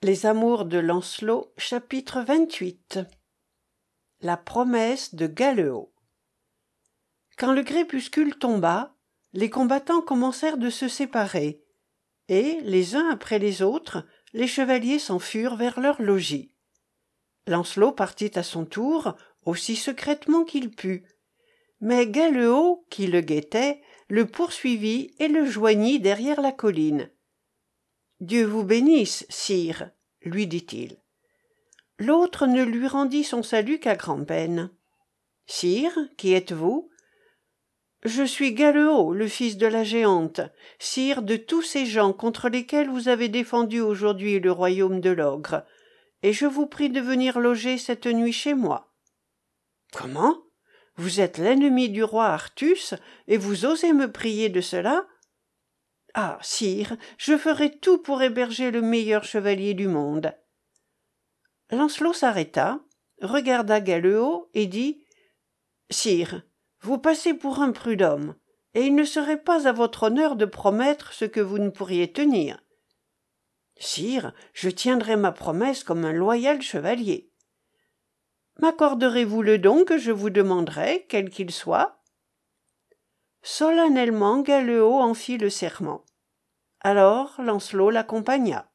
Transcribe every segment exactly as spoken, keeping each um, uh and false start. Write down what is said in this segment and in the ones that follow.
Les amours de Lancelot, chapitre vingt-huit. La promesse de Galeot. Quand le crépuscule tomba, les combattants commencèrent de se séparer, et, les uns après les autres, les chevaliers s'enfurent vers leur logis. Lancelot partit à son tour, aussi secrètement qu'il put, mais Galeot, qui le guettait, le poursuivit et le joignit derrière la colline. « Dieu vous bénisse, sire, » lui dit-il. L'autre ne lui rendit son salut qu'à grand-peine. « Sire, qui êtes-vous ?»« Je suis Galeot, le fils de la Géante, sire de tous ces gens contre lesquels vous avez défendu aujourd'hui le royaume de l'ogre, et je vous prie de venir loger cette nuit chez moi. »« Comment ? Vous êtes l'ennemi du roi Artus, et vous osez me prier de cela ? » « Ah, sire, je ferai tout pour héberger le meilleur chevalier du monde. » Lancelot s'arrêta, regarda Galeot et dit « Sire, vous passez pour un prud'homme, et il ne serait pas à votre honneur de promettre ce que vous ne pourriez tenir. »« Sire, je tiendrai ma promesse comme un loyal chevalier. »« M'accorderez-vous le don que je vous demanderai, quel qu'il soit ?» Solennellement, Galeot en fit le serment. Alors Lancelot l'accompagna.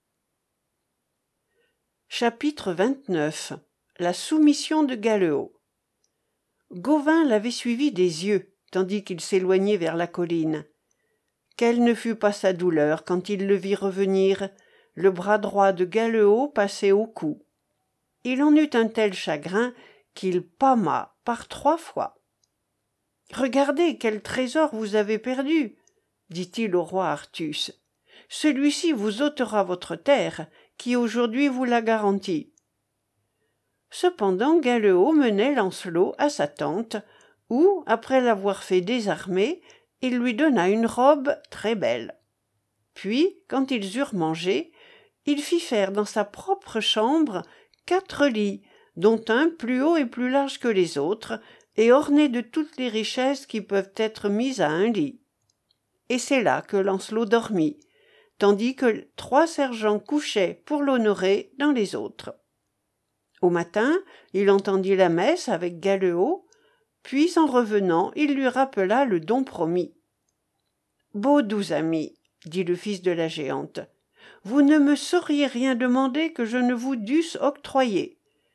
Chapitre vingt-neuf. La soumission de Galeot. Gauvin l'avait suivi des yeux, tandis qu'il s'éloignait vers la colline. Quelle ne fut pas sa douleur quand il le vit revenir, le bras droit de Galeot passé au cou. Il en eut un tel chagrin qu'il pâma par trois fois. « Regardez quel trésor vous avez perdu, » dit-il au roi Artus. « Celui-ci vous ôtera votre terre, qui aujourd'hui vous la garantit. » Cependant Galeot menait Lancelot à sa tente, où, après l'avoir fait désarmer, il lui donna une robe très belle. Puis, quand ils eurent mangé, il fit faire dans sa propre chambre quatre lits, dont un plus haut et plus large que les autres, et orné de toutes les richesses qui peuvent être mises à un lit. Et c'est là que Lancelot dormit, tandis que trois sergents couchaient pour l'honorer dans les autres. Au matin, il entendit la messe avec Galeot, puis en revenant, il lui rappela le don promis. « Beaux doux amis, dit le fils de la Géante, vous ne me sauriez rien demander que je ne vous dusse octroyer.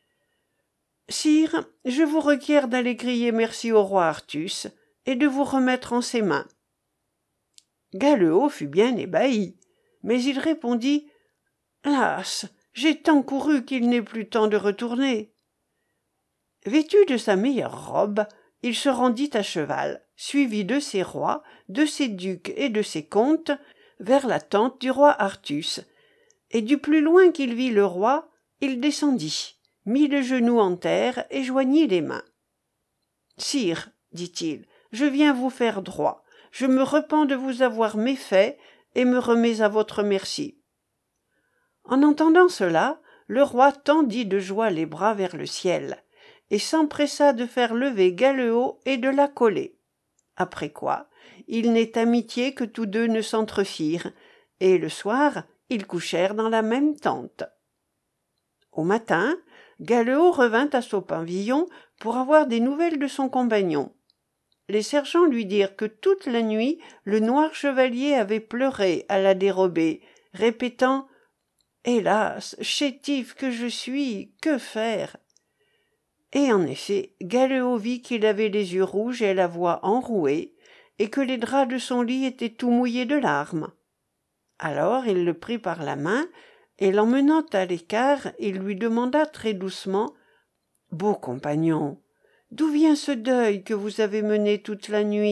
Sire, je vous requiers d'aller crier merci au roi Artus et de vous remettre en ses mains. » Galeot fut bien ébahi, mais il répondit « Las, j'ai tant couru qu'il n'est plus temps de retourner. » Vêtu de sa meilleure robe, il se rendit à cheval, suivi de ses rois, de ses ducs et de ses comtes, vers la tente du roi Artus, et du plus loin qu'il vit le roi, il descendit, mit le genou en terre et joignit les mains. « Sire, dit-il, je viens vous faire droit, je me repens de vous avoir méfait et me remets à votre merci. » En entendant cela, le roi tendit de joie les bras vers le ciel, et s'empressa de faire lever Galeot et de l'accoler. Après quoi, il n'est amitié que tous deux ne s'entrefirent, et le soir, ils couchèrent dans la même tente. Au matin, Galeot revint à son pavillon pour avoir des nouvelles de son compagnon. Les sergents lui dirent que toute la nuit, le noir chevalier avait pleuré à la dérobée, répétant « Hélas, chétif que je suis, que faire ?» Et en effet, Galeot vit qu'il avait les yeux rouges et la voix enrouée, et que les draps de son lit étaient tout mouillés de larmes. Alors il le prit par la main, et l'emmenant à l'écart, il lui demanda très doucement « Beau compagnon, d'où vient ce deuil que vous avez mené toute la nuit ?»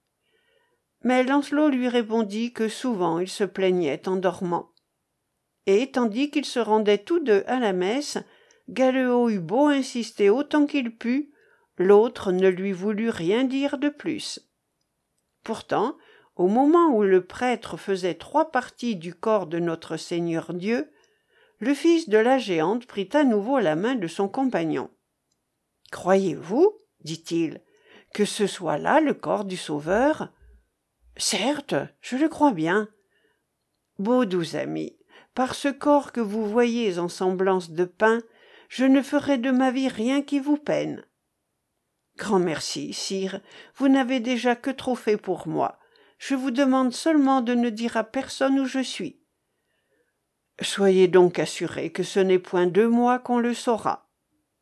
Mais Lancelot lui répondit que souvent il se plaignait en dormant. Et tandis qu'ils se rendaient tous deux à la messe, Galeot eut beau insister autant qu'il put, l'autre ne lui voulut rien dire de plus. Pourtant, au moment où le prêtre faisait trois parties du corps de notre Seigneur Dieu, le fils de la Géante prit à nouveau la main de son compagnon. « Croyez-vous, dit-il, que ce soit là le corps du Sauveur ? » « Certes, je le crois bien. » « Beaux doux amis, par ce corps que vous voyez en semblance de pain, je ne ferai de ma vie rien qui vous peine. Grand merci, sire, vous n'avez déjà que trop fait pour moi. Je vous demande seulement de ne dire à personne où je suis. Soyez donc assuré que ce n'est point de moi qu'on le saura.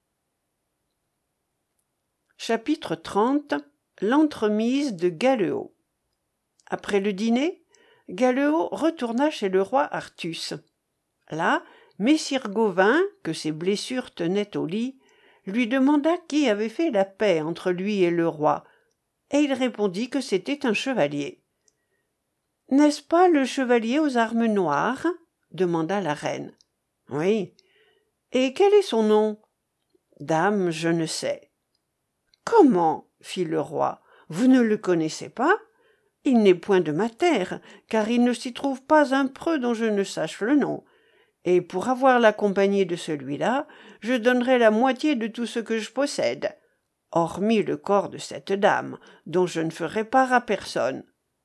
Chapitre trente. L'entremise de Galeot. Après le dîner, Galeot retourna chez le roi Artus. Là, messire Gauvin, que ses blessures tenaient au lit, lui demanda qui avait fait la paix entre lui et le roi, et il répondit que c'était un chevalier. « N'est-ce pas le chevalier aux armes noires ?» demanda la reine. « Oui. Et quel est son nom ?»« Dame, je ne sais. »« Comment ?» fit le roi. « Vous ne le connaissez pas ? Il n'est point de ma terre, car il ne s'y trouve pas un preux dont je ne sache le nom. Et pour avoir la compagnie de celui-là, je donnerai la moitié de tout ce que je possède, hormis le corps de cette dame, dont je ne ferai part à personne. »«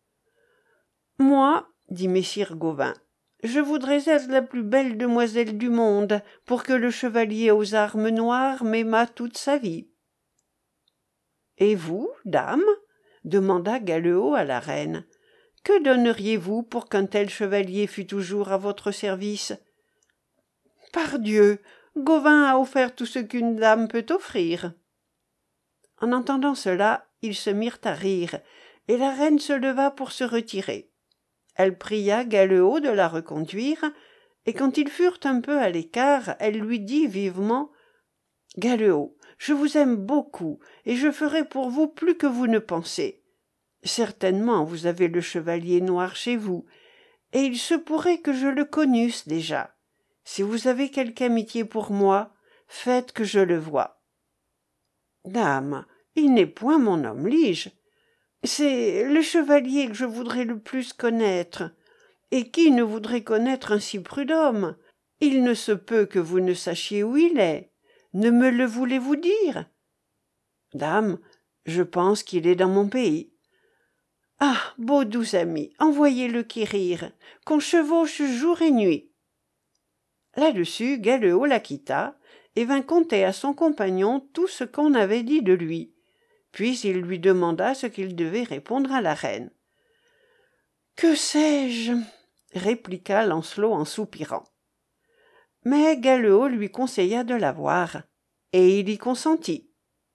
Moi, dit messire Gauvin, je voudrais être la plus belle demoiselle du monde, pour que le chevalier aux armes noires m'aimât toute sa vie. »« Et vous, dame ?» demanda Galeot à la reine. « Que donneriez-vous pour qu'un tel chevalier fût toujours à votre service ?»« Pardieu, Gauvin a offert tout ce qu'une dame peut offrir. » En entendant cela, ils se mirent à rire, et la reine se leva pour se retirer. Elle pria Galeot de la reconduire, et quand ils furent un peu à l'écart, elle lui dit vivement « Galeot, je vous aime beaucoup, et je ferai pour vous plus que vous ne pensez. Certainement vous avez le chevalier noir chez vous, et il se pourrait que je le connusse déjà. Si vous avez quelque amitié pour moi, faites que je le voie. »« Dame, il n'est point mon homme lige. C'est le chevalier que je voudrais le plus connaître. Et qui ne voudrait connaître un si prud'homme? Il ne se peut que vous ne sachiez où il est. Ne me le voulez-vous dire? »« Dame, je pense qu'il est dans mon pays. »« Ah, beau doux ami, envoyez-le quérir, qu'on chevauche jour et nuit. » Là-dessus, Galeot la quitta et vint conter à son compagnon tout ce qu'on avait dit de lui. Puis il lui demanda ce qu'il devait répondre à la reine. « Que sais-je » répliqua Lancelot en soupirant. Mais Galeot lui conseilla de la voir, et il y consentit.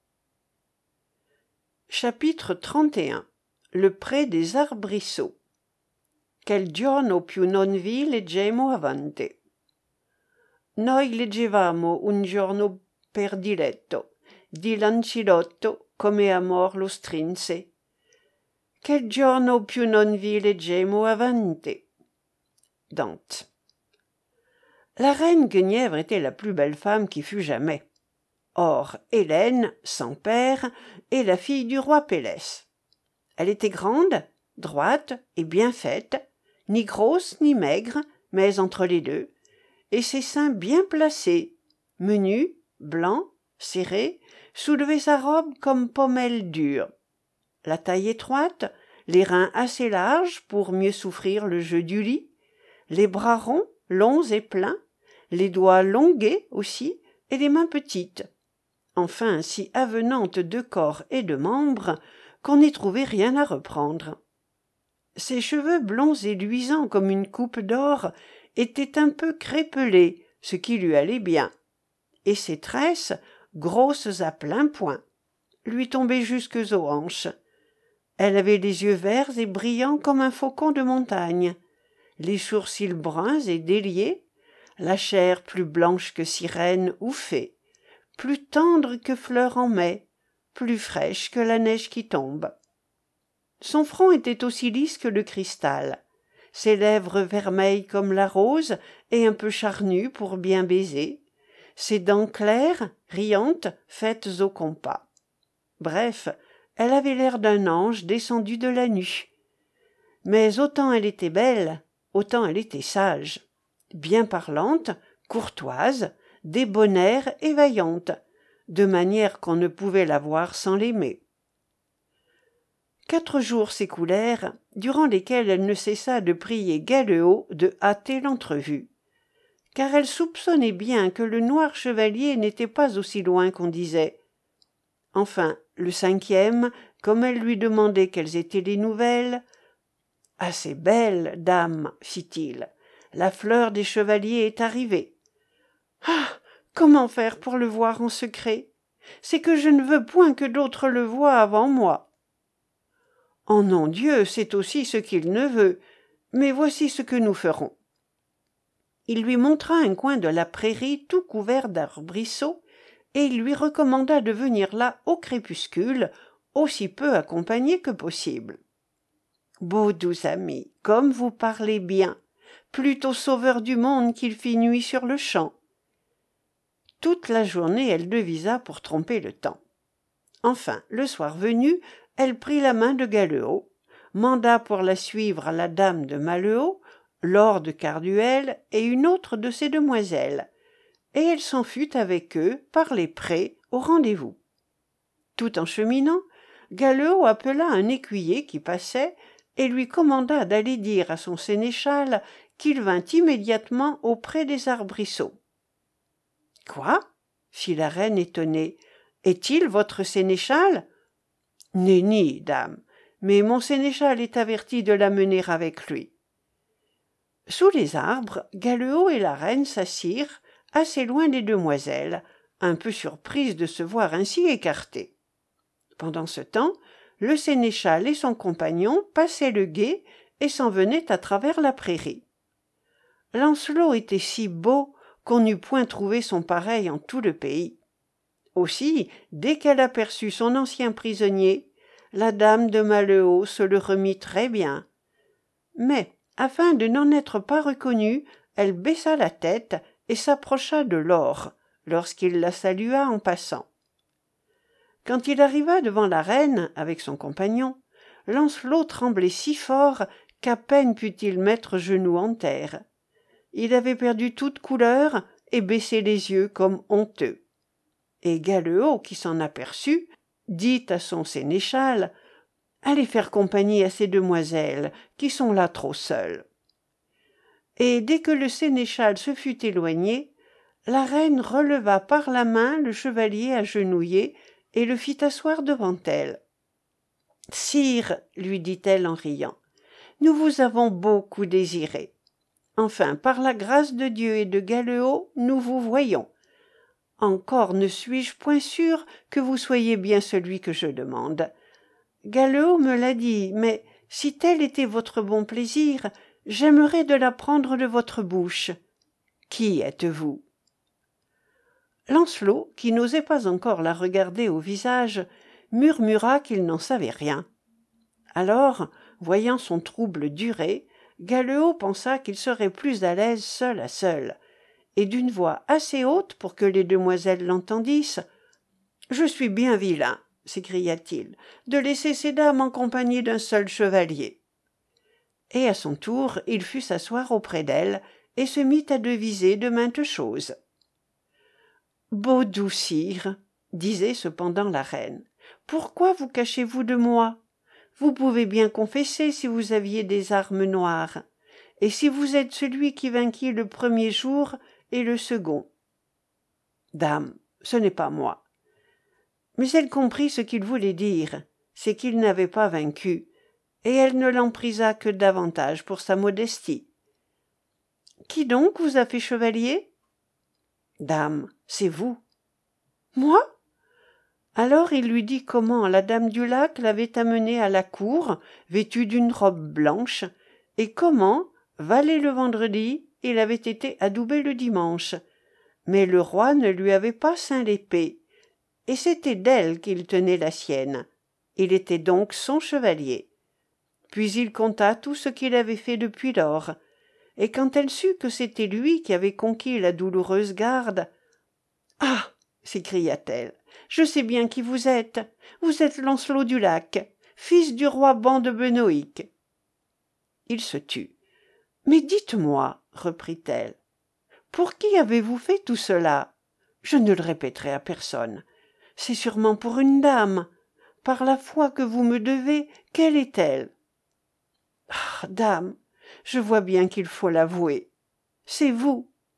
Chapitre trente et un. Le pré des arbrisseaux. Quel giorno più non vi leggemo avanti. Noi leggevamo un giorno per diletto, di Lancilotto come amor lo strinse. Quel giorno più non vi leggemo avanti. Dante. La reine Guenièvre était la plus belle femme qui fut jamais. Or, Hélène, sans père, est la fille du roi Pélès. Elle était grande, droite et bien faite, ni grosse ni maigre, mais entre les deux, et ses seins bien placés, menus, blancs, serrés, soulevaient sa robe comme pommelle dure. La taille étroite, les reins assez larges pour mieux souffrir le jeu du lit, les bras ronds, longs et pleins, les doigts longuets aussi, et les mains petites. Enfin, si avenante de corps et de membres, qu'on n'y trouvait rien à reprendre. Ses cheveux blonds et luisants comme une coupe d'or étaient un peu crépelés, ce qui lui allait bien, et ses tresses, grosses à plein poing, lui tombaient jusques aux hanches. Elle avait les yeux verts et brillants comme un faucon de montagne, les sourcils bruns et déliés, la chair plus blanche que sirène ou fée, plus tendre que fleur en mai, plus fraîche que la neige qui tombe. Son front était aussi lisse que le cristal, ses lèvres vermeilles comme la rose et un peu charnues pour bien baiser, ses dents claires, riantes, faites au compas. Bref, elle avait l'air d'un ange descendu de la nue. Mais autant elle était belle, autant elle était sage, bien parlante, courtoise, débonnaire et vaillante, de manière qu'on ne pouvait la voir sans l'aimer. Quatre jours s'écoulèrent, durant lesquels elle ne cessa de prier Galeot de hâter l'entrevue, car elle soupçonnait bien que le noir chevalier n'était pas aussi loin qu'on disait. Enfin, le cinquième, comme elle lui demandait quelles étaient les nouvelles, « Assez belle, dame, fit-il, la fleur des chevaliers est arrivée. »« Ah, comment faire pour le voir en secret? C'est que je ne veux point que d'autres le voient avant moi. »« En nom Dieu, c'est aussi ce qu'il ne veut, mais voici ce que nous ferons. » Il lui montra un coin de la prairie tout couvert d'arbrisseaux, et il lui recommanda de venir là au crépuscule, aussi peu accompagné que possible. « Beau doux ami, comme vous parlez bien, plutôt sauveur du monde qu'il fit nuit sur le champ. » Toute la journée elle devisa pour tromper le temps. Enfin, le soir venu, elle prit la main de Galehaut, manda pour la suivre à la dame de Mallehaut, Laure de Carduel et une autre de ses demoiselles, et elle s'en fut avec eux par les prés au rendez-vous. Tout en cheminant, Galehaut appela un écuyer qui passait et lui commanda d'aller dire à son sénéchal qu'il vînt immédiatement auprès des arbrisseaux. « Quoi » fit la reine étonnée. « Est-il votre sénéchal ?»« Nenni, dame, mais mon sénéchal est averti de l'amener avec lui. » Sous les arbres, Galehaut et la reine s'assirent, assez loin des demoiselles, un peu surprises de se voir ainsi écartées. Pendant ce temps, le sénéchal et son compagnon passaient le gué et s'en venaient à travers la prairie. Lancelot était si beau qu'on n'eût point trouvé son pareil en tout le pays. Aussi, dès qu'elle aperçut son ancien prisonnier, la dame de Mallehaut se le remit très bien. Mais, afin de n'en être pas reconnue, elle baissa la tête et s'approcha de Laure, lorsqu'il la salua en passant. Quand il arriva devant la reine, avec son compagnon, Lancelot tremblait si fort qu'à peine put-il mettre genou en terre. Il avait perdu toute couleur et baissé les yeux comme honteux. Et Galehaut, qui s'en aperçut, dit à son sénéchal « Allez faire compagnie à ces demoiselles, qui sont là trop seules. » Et dès que le sénéchal se fut éloigné, la reine releva par la main le chevalier agenouillé et le fit asseoir devant elle. « Sire, lui dit-elle en riant, nous vous avons beaucoup désiré. Enfin, par la grâce de Dieu et de Galehaut, nous vous voyons. Encore ne suis-je point sûre que vous soyez bien celui que je demande. Galehaut me l'a dit, mais si tel était votre bon plaisir, j'aimerais de l'apprendre de votre bouche. Qui êtes-vous » Lancelot, qui n'osait pas encore la regarder au visage, murmura qu'il n'en savait rien. Alors, voyant son trouble durer, Galehaut pensa qu'il serait plus à l'aise seul à seul, et d'une voix assez haute pour que les demoiselles l'entendissent, « Je suis bien vilain, » s'écria-t-il, « de laisser ces dames en compagnie d'un seul chevalier. » Et à son tour, il fut s'asseoir auprès d'elle et se mit à deviser de maintes choses. « Beau doux sire, » disait cependant la reine, « pourquoi vous cachez-vous de moi? Vous pouvez bien confesser si vous aviez des armes noires, et si vous êtes celui qui vainquit le premier jour et le second. »« Dame, ce n'est pas moi. » Mais elle comprit ce qu'il voulait dire, c'est qu'il n'avait pas vaincu, et elle ne l'emprisa que davantage pour sa modestie. « Qui donc vous a fait chevalier? »« Dame, c'est vous. »« Moi ?» Alors il lui dit comment la dame du lac l'avait amené à la cour, vêtue d'une robe blanche, et comment, valet le vendredi, il avait été adoubé le dimanche. Mais le roi ne lui avait pas ceint l'épée, et c'était d'elle qu'il tenait la sienne. Il était donc son chevalier. Puis il conta tout ce qu'il avait fait depuis lors, et quand elle sut que c'était lui qui avait conquis la douloureuse garde, « Ah !» s'écria-t-elle, « je sais bien qui vous êtes. Vous êtes Lancelot du Lac, fils du roi Ban de Benoïc. » Il se tut. « Mais dites-moi, reprit-elle, pour qui avez-vous fait tout cela? Je ne le répéterai à personne. C'est sûrement pour une dame. Par la foi que vous me devez, quelle est-elle? » « Ah, dame, je vois bien qu'il faut l'avouer. C'est vous. »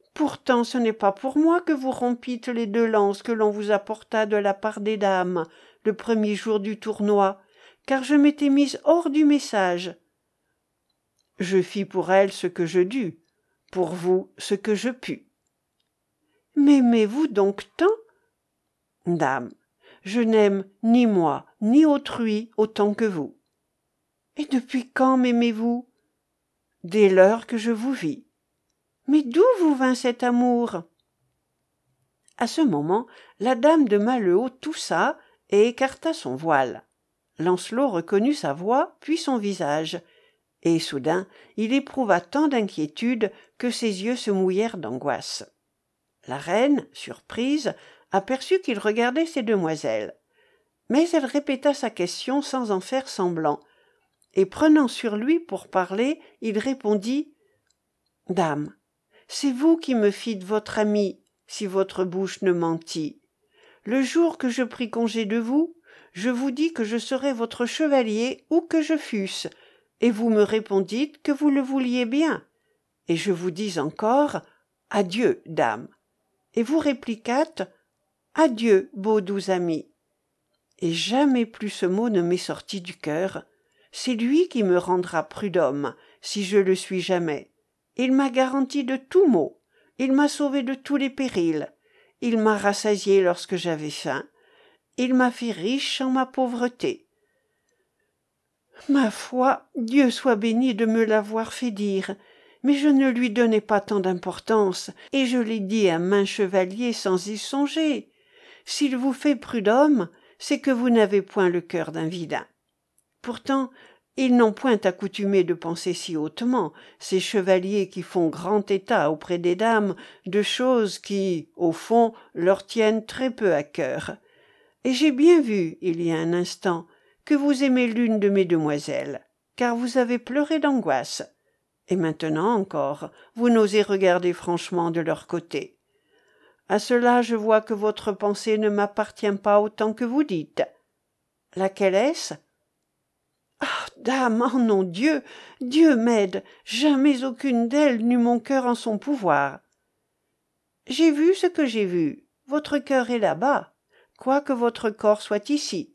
Pourtant ce n'est pas pour moi que vous rompîtes les deux lances que l'on vous apporta de la part des dames, le premier jour du tournoi, car je m'étais mise hors du message. Je fis pour elle ce que je dus, pour vous ce que je pus. M'aimez-vous donc tant? Dame, je n'aime ni moi, ni autrui autant que vous. Et depuis quand m'aimez-vous? Dès l'heure que je vous vis. Mais d'où vous vint cet amour? À ce moment, la dame de Malleau toussa et écarta son voile. Lancelot reconnut sa voix, puis son visage, et soudain il éprouva tant d'inquiétude que ses yeux se mouillèrent d'angoisse. La reine, surprise, aperçut qu'il regardait ces demoiselles. Mais elle répéta sa question sans en faire semblant, et prenant sur lui pour parler, il répondit « Dame, c'est vous qui me fîtes votre ami, si votre bouche ne mentit. Le jour que je pris congé de vous, je vous dis que je serais votre chevalier où que je fusse, et vous me répondîtes que vous le vouliez bien. Et je vous dis encore « Adieu, dame ». Et vous répliquâtes « Adieu, beau doux ami ». Et jamais plus ce mot ne m'est sorti du cœur. C'est lui qui me rendra prud'homme, si je le suis jamais. Il m'a garanti de tout maux, il m'a sauvé de tous les périls, il m'a rassasié lorsque j'avais faim, il m'a fait riche en ma pauvreté. Ma foi, Dieu soit béni de me l'avoir fait dire, mais je ne lui donnais pas tant d'importance, et je l'ai dit à maints chevaliers sans y songer. S'il vous fait prud'homme, c'est que vous n'avez point le cœur d'un vilain. Pourtant, ils n'ont point accoutumé de penser si hautement, ces chevaliers qui font grand état auprès des dames de choses qui, au fond, leur tiennent très peu à cœur. Et j'ai bien vu, il y a un instant, que vous aimez l'une de mes demoiselles, car vous avez pleuré d'angoisse. Et maintenant encore, vous n'osez regarder franchement de leur côté. À cela, je vois que votre pensée ne m'appartient pas autant que vous dites. Laquelle est-ce? Ah, dame, oh non, Dieu, Dieu m'aide, jamais aucune d'elles n'eut mon cœur en son pouvoir. J'ai vu ce que j'ai vu, votre cœur est là-bas, quoique votre corps soit ici.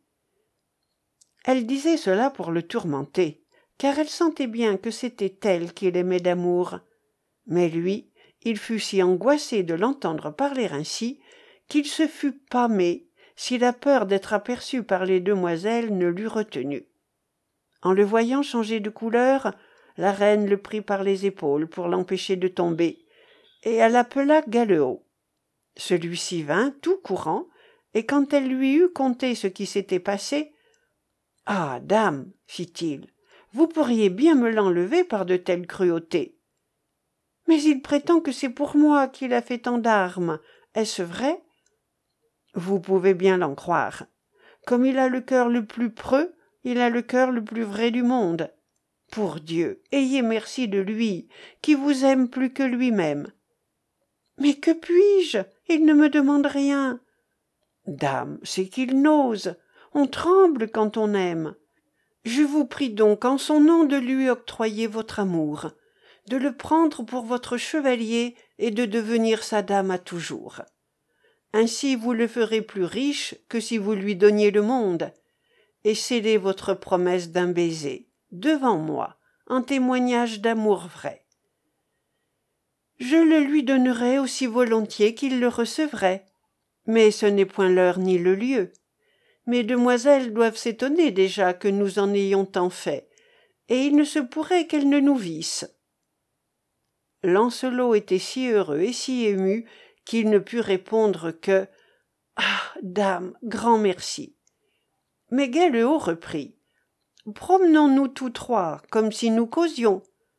Elle disait cela pour le tourmenter, car elle sentait bien que c'était elle qu'il aimait d'amour. Mais lui, il fut si angoissé de l'entendre parler ainsi, qu'il se fût pâmé si la peur d'être aperçu par les demoiselles ne l'eût retenu. En le voyant changer de couleur, la reine le prit par les épaules pour l'empêcher de tomber, et elle appela Galehaut. Celui-ci vint, tout courant, et quand elle lui eut conté ce qui s'était passé, « Ah, dame, fit-il, vous pourriez bien me l'enlever par de telles cruautés. Mais il prétend que c'est pour moi qu'il a fait tant d'armes. Est-ce vrai? Vous pouvez bien l'en croire. Comme il a le cœur le plus preux, il a le cœur le plus vrai du monde. Pour Dieu, ayez merci de lui, qui vous aime plus que lui-même. Mais que puis-je? Il ne me demande rien. Dame, c'est qu'il n'ose. On tremble quand on aime. Je vous prie donc en son nom de lui octroyer votre amour, de le prendre pour votre chevalier et de devenir sa dame à toujours. Ainsi vous le ferez plus riche que si vous lui donniez le monde, et scellez votre promesse d'un baiser, devant moi, en témoignage d'amour vrai. Je le lui donnerai aussi volontiers qu'il le recevrait, mais ce n'est point l'heure ni le lieu. Mes demoiselles doivent s'étonner déjà que nous en ayons tant fait, et il ne se pourrait qu'elles ne nous vissent. Lancelot était si heureux et si ému qu'il ne put répondre que « Ah, dame, grand merci !» Mais Galehaut reprit « Promenons-nous tous trois, comme si nous causions. »«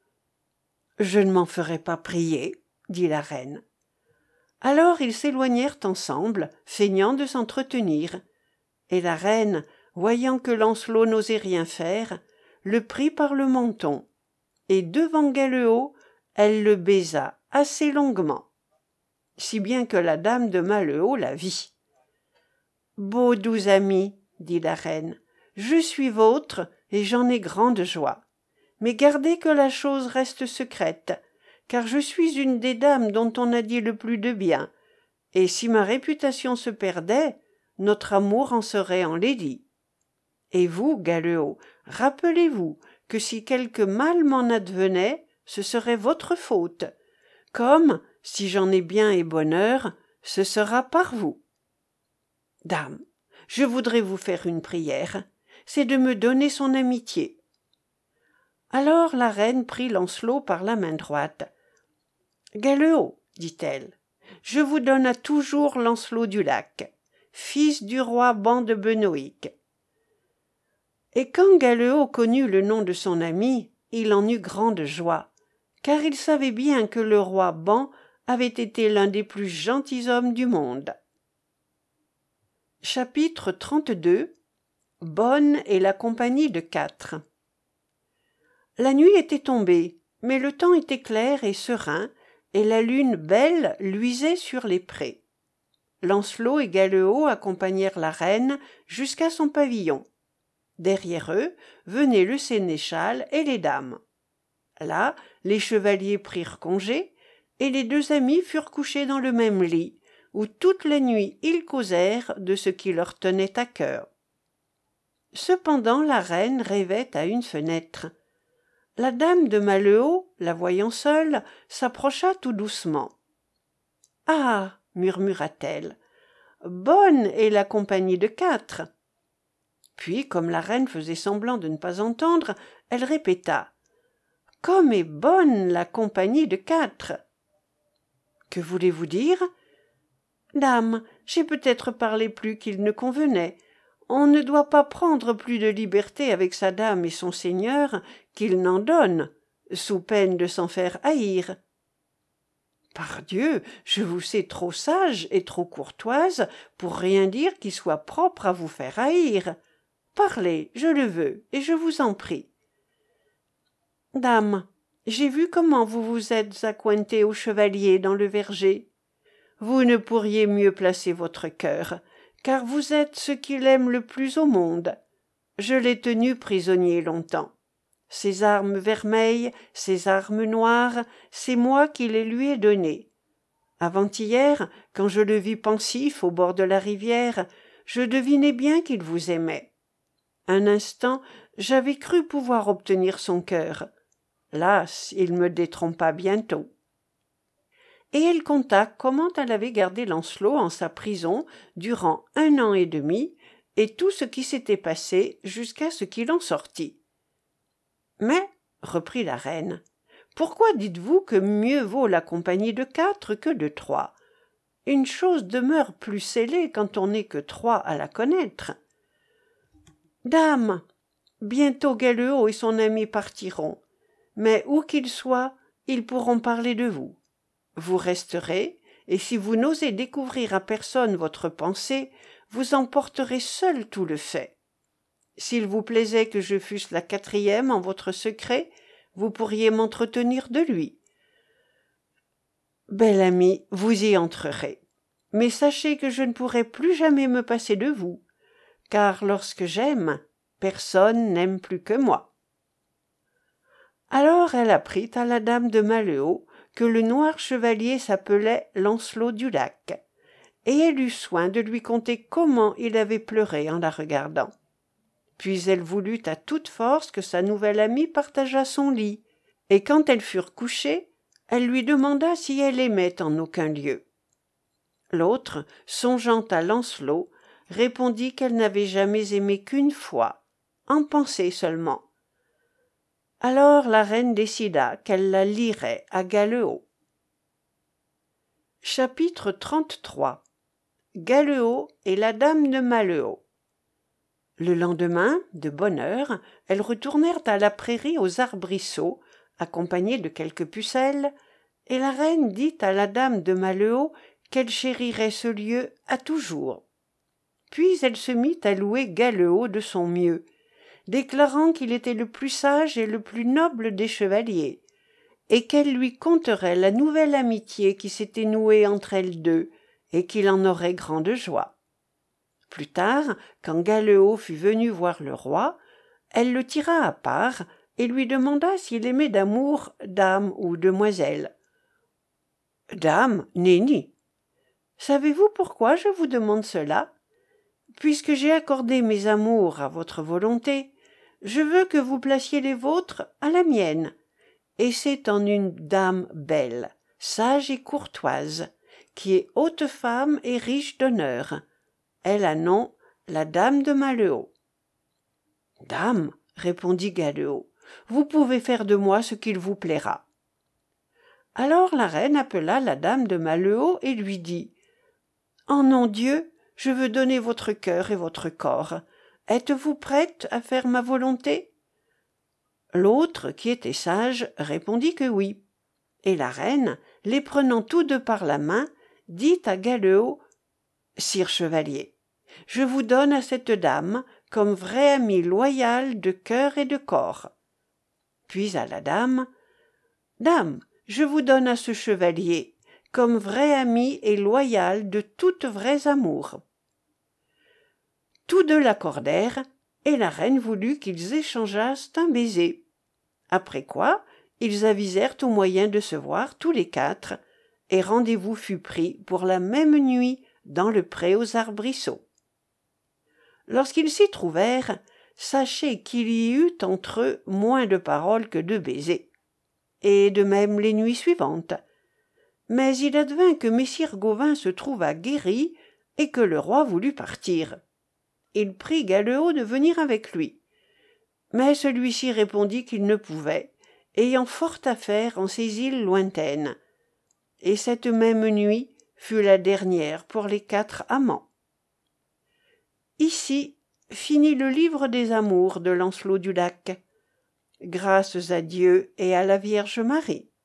Je ne m'en ferai pas prier, » dit la reine. Alors ils s'éloignèrent ensemble, feignant de s'entretenir. Et la reine, voyant que Lancelot n'osait rien faire, le prit par le menton, et devant Galehaut, elle le baisa assez longuement, si bien que la dame de Mallehaut la vit. « Beau doux ami, dit la reine, je suis vôtre, et j'en ai grande joie. Mais gardez que la chose reste secrète, car je suis une des dames dont on a dit le plus de bien, et si ma réputation se perdait, notre amour en serait enlaidi. Et vous, Galeot, rappelez-vous que si quelque mal m'en advenait, ce serait votre faute, comme, si j'en ai bien et bonheur, ce sera par vous. Dame, je voudrais vous faire une prière, c'est de me donner son amitié. Alors la reine prit Lancelot par la main droite. Galeot, dit-elle, je vous donne à toujours Lancelot du Lac, fils du roi Ban de Benoïc. Et quand Galeot connut le nom de son ami, il en eut grande joie, car il savait bien que le roi Ban avait été l'un des plus gentilshommes du monde. Chapitre trente-deux. Bonne et la compagnie de quatre. La nuit était tombée, mais le temps était clair et serein, et la lune belle luisait sur les prés. Lancelot et Galeot accompagnèrent la reine jusqu'à son pavillon. Derrière eux venaient le sénéchal et les dames. Là, les chevaliers prirent congé, et les deux amis furent couchés dans le même lit, où toute la nuit ils causèrent de ce qui leur tenait à cœur. Cependant la reine rêvait à une fenêtre. La dame de Malleot, la voyant seule, s'approcha tout doucement. « Ah !» murmura-t-elle, « bonne est la compagnie de quatre !» Puis, comme la reine faisait semblant de ne pas entendre, elle répéta « Comme est bonne la compagnie de quatre !» « Que voulez-vous dire ?»« Dame, j'ai peut-être parlé plus qu'il ne convenait. On ne doit pas prendre plus de liberté avec sa dame et son seigneur qu'il n'en donne, sous peine de s'en faire haïr. »« Pardieu, je vous sais trop sage et trop courtoise pour rien dire qui soit propre à vous faire haïr. Parlez, je le veux, et je vous en prie. »« Dame, j'ai vu comment vous vous êtes accointée au chevalier dans le verger. Vous ne pourriez mieux placer votre cœur, car vous êtes ce qu'il aime le plus au monde. Je l'ai tenu prisonnier longtemps. Ses armes vermeilles, ses armes noires, c'est moi qui les lui ai données. Avant-hier, quand je le vis pensif au bord de la rivière, je devinai bien qu'il vous aimait. Un instant, j'avais cru pouvoir obtenir son cœur. Las, il me détrompa bientôt. Et elle conta comment elle avait gardé Lancelot en sa prison durant un an et demi, et tout ce qui s'était passé jusqu'à ce qu'il en sortît. « Mais, reprit la reine, pourquoi dites-vous que mieux vaut la compagnie de quatre que de trois? Une chose demeure plus scellée quand on n'est que trois à la connaître. »« Dame, bientôt Galeot et son ami partiront, mais où qu'ils soient, ils pourront parler de vous. Vous resterez, et si vous n'osez découvrir à personne votre pensée, vous en porterez seul tout le fait. S'il vous plaisait que je fusse la quatrième en votre secret, vous pourriez m'entretenir de lui. Belle amie, vous y entrerez. Mais sachez que je ne pourrai plus jamais me passer de vous, car lorsque j'aime, personne n'aime plus que moi. » Alors elle apprit à la dame de Malleot que le noir chevalier s'appelait Lancelot du Lac, et elle eut soin de lui conter comment il avait pleuré en la regardant. Puis elle voulut à toute force que sa nouvelle amie partageât son lit, et quand elles furent couchées, elle lui demanda si elle aimait en aucun lieu. L'autre, songeant à Lancelot, répondit qu'elle n'avait jamais aimé qu'une fois, en pensée seulement. Alors la reine décida qu'elle la lierait à Galeot. Chapitre trente-trois. Galeot et la dame de Malleot. Le lendemain, de bonne heure, elles retournèrent à la prairie aux arbrisseaux, accompagnées de quelques pucelles, et la reine dit à la dame de Malleot qu'elle chérirait ce lieu à toujours. Puis elle se mit à louer Galeot de son mieux, déclarant qu'il était le plus sage et le plus noble des chevaliers, et qu'elle lui conterait la nouvelle amitié qui s'était nouée entre elles deux, et qu'il en aurait grande joie. Plus tard, quand Galeot fut venu voir le roi, elle le tira à part et lui demanda s'il aimait d'amour dame ou demoiselle, Dame, nenni. Savez-vous pourquoi je vous demande cela? Puisque j'ai accordé mes amours à votre volonté, je veux que vous placiez les vôtres à la mienne, et c'est en une dame belle, sage et courtoise, qui est haute femme et riche d'honneur. Elle a nom la dame de Malleau. Dame, répondit Galehaut, vous pouvez faire de moi ce qu'il vous plaira. Alors la reine appela la dame de Malleau et lui dit « En nom Dieu, je veux donner votre cœur et votre corps. Êtes-vous prête à faire ma volonté ?» L'autre, qui était sage, répondit que oui. Et la reine, les prenant tous deux par la main, dit à Galehaut « Sire chevalier, je vous donne à cette dame comme vrai ami loyal de cœur et de corps. » Puis à la dame « Dame, je vous donne à ce chevalier comme vrai ami et loyal de toutes vraies amours. » Tous deux l'accordèrent, et la reine voulut qu'ils échangeassent un baiser. Après quoi, ils avisèrent au moyen de se voir tous les quatre, et rendez-vous fut pris pour la même nuit dans le pré aux arbrisseaux. Lorsqu'ils s'y trouvèrent, sachez qu'il y eut entre eux moins de paroles que de baisers, et de même les nuits suivantes. Mais il advint que messire Gauvin se trouva guéri et que le roi voulut partir. Il prit Galehaut de venir avec lui. Mais celui-ci répondit qu'il ne pouvait, ayant fort à faire en ces îles lointaines. Et cette même nuit fut la dernière pour les quatre amants. Ici finit le livre des amours de Lancelot du Lac. Grâces à Dieu et à la Vierge Marie.